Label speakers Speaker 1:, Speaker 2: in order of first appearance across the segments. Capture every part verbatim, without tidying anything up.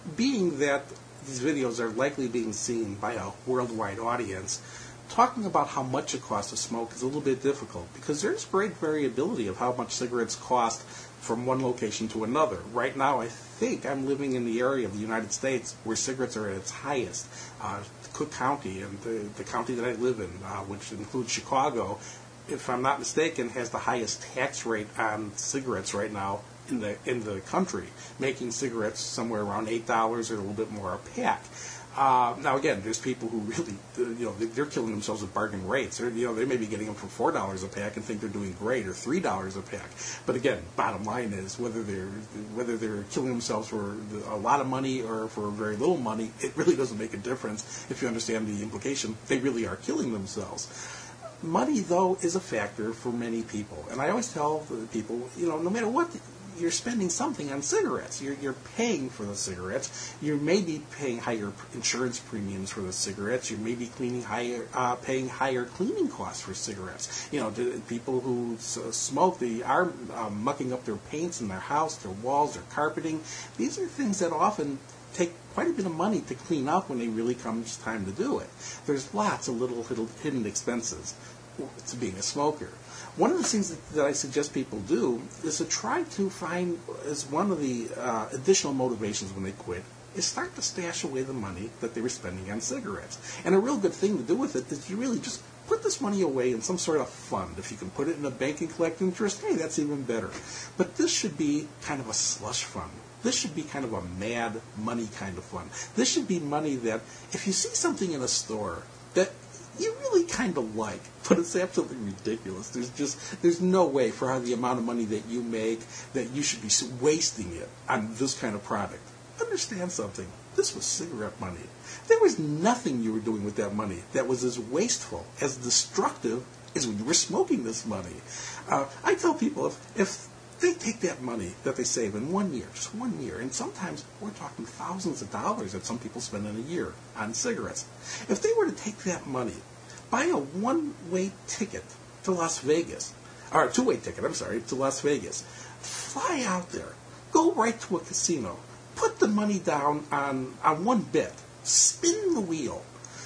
Speaker 1: being that these videos are likely being seen by a worldwide audience, talking about how much it costs to smoke is a little bit difficult because there's great variability of how much cigarettes cost from one location to another. Right now, I think I'm living in the area of the United States where cigarettes are at its highest. Uh, Cook County, and the, the county that I live in, uh, which includes Chicago, if I'm not mistaken, has the highest tax rate on cigarettes right now in the in the country, making cigarettes somewhere around eight dollars or a little bit more a pack. Uh, now again, there's people who really, you know, they're killing themselves at bargain rates. They're, you know, they may be getting them for four dollars a pack and think they're doing great, or three dollars a pack. But again, bottom line is whether they're whether they're killing themselves for a lot of money or for very little money, it really doesn't make a difference if you understand the implication. They really are killing themselves. Money, though, is a factor for many people, and I always tell the people, you know, no matter what. The, You're spending something on cigarettes. You're, you're paying for the cigarettes. You may be paying higher insurance premiums for the cigarettes. You may be cleaning higher, uh, paying higher cleaning costs for cigarettes. You know, the, people who s- smoke, they are um, mucking up their paints in their house, their walls, their carpeting. These are things that often take quite a bit of money to clean up when it really comes time to do it. There's lots of little, little hidden expenses to being a smoker. One of the things that, that I suggest people do is to try to find, as one of the uh, additional motivations when they quit, is start to stash away the money that they were spending on cigarettes. And a real good thing to do with it is you really just put this money away in some sort of fund. If you can put it in a bank and collect interest, hey, that's even better. But this should be kind of a slush fund. This should be kind of a mad money kind of fund. This should be money that if you see something in a store that you really kind of like, but it's absolutely ridiculous. There's just, there's no way for how the amount of money that you make that you should be wasting it on this kind of product. Understand something. This was cigarette money. There was nothing you were doing with that money that was as wasteful, as destructive as when you were smoking this money. Uh, I tell people if, if they take that money that they save in one year, just one year, and sometimes we're talking thousands of dollars that some people spend in a year on cigarettes. If they were to take that money, buy a one-way ticket to Las Vegas, or a two-way ticket, I'm sorry, to Las Vegas, fly out there, go right to a casino, put the money down on, on one bet, spin the wheel,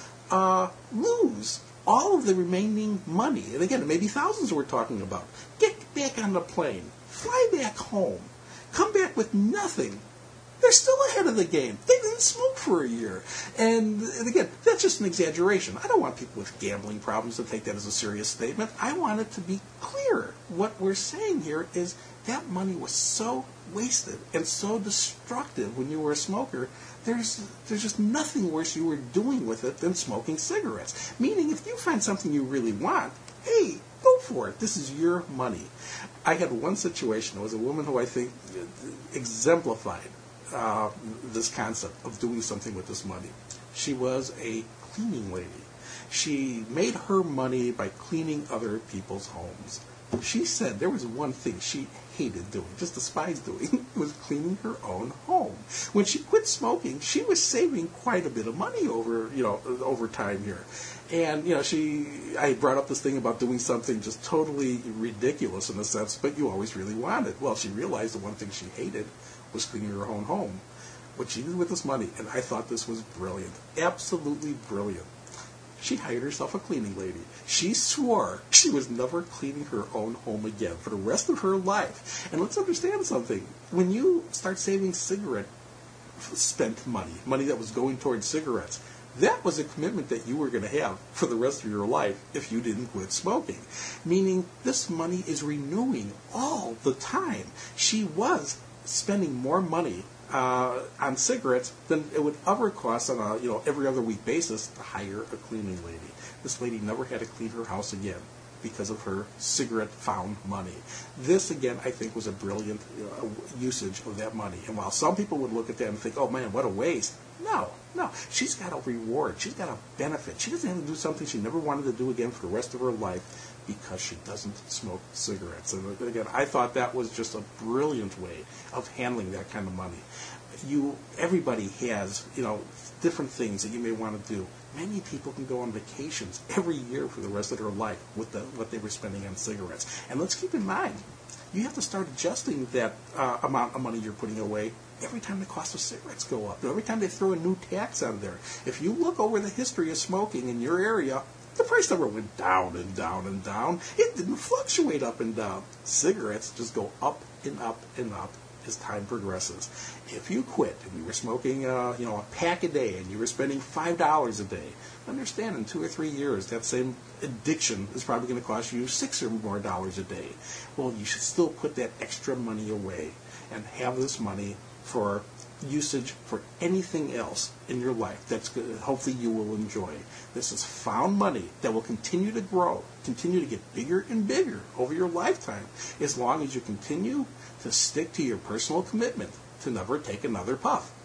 Speaker 1: uh, lose all of the remaining money, and again, it may be thousands we're talking about, get back on the plane, fly back home, come back with nothing. They're still ahead of the game. They didn't smoke for a year. And, and again, that's just an exaggeration. I don't want people with gambling problems to take that as a serious statement. I want it to be clear. What we're saying here is that money was so wasted and so destructive when you were a smoker. There's there's just nothing worse you were doing with it than smoking cigarettes. Meaning, if you find something you really want, hey, go for it. This is your money. I had one situation. It was a woman who I think exemplified uh, this concept of doing something with this money. She was a cleaning lady. She made her money by cleaning other people's homes. She said there was one thing she hated doing, just despised doing, was cleaning her own home. When she quit smoking, she was saving quite a bit of money over, you know, over time here. And, you know, she, I brought up this thing about doing something just totally ridiculous in a sense, but you always really wanted. Well, she realized the one thing she hated was cleaning her own home. What she did with this money, and I thought this was brilliant, absolutely brilliant. She hired herself a cleaning lady. She swore she was never cleaning her own home again for the rest of her life. And let's understand something. When you start saving cigarette spent money, money that was going towards cigarettes, that was a commitment that you were going to have for the rest of your life if you didn't quit smoking. Meaning this money is renewing all the time. She was spending more money Uh, on cigarettes than it would ever cost on a you know every other week basis to hire a cleaning lady. This lady never had to clean her house again because of her cigarette found money. This again, I think, was a brilliant uh, usage of that money. And while some people would look at that and think, "Oh man, what a waste," no, no, she's got a reward. She's got a benefit. She doesn't have to do something she never wanted to do again for the rest of her life because she doesn't smoke cigarettes. And again, I thought that was just a brilliant way of handling that kind of money. You, everybody has, you know, different things that you may want to do. Many people can go on vacations every year for the rest of their life with the, what they were spending on cigarettes. And let's keep in mind, you have to start adjusting that uh, amount of money you're putting away every time the cost of cigarettes go up, every time they throw a new tax on there. If you look over the history of smoking in your area, the price never went down and down and down. It didn't fluctuate up and down. Cigarettes just go up and up and up as time progresses. If you quit and you were smoking, uh, you know, a pack a day and you were spending five dollars a day, understand in two or three years that same addiction is probably going to cost you six or more dollars a day. Well, you should still put that extra money away and have this money for usage for anything else in your life that's good, hopefully you will enjoy. This is found money that will continue to grow, continue to get bigger and bigger over your lifetime, as long as you continue to stick to your personal commitment to never take another puff.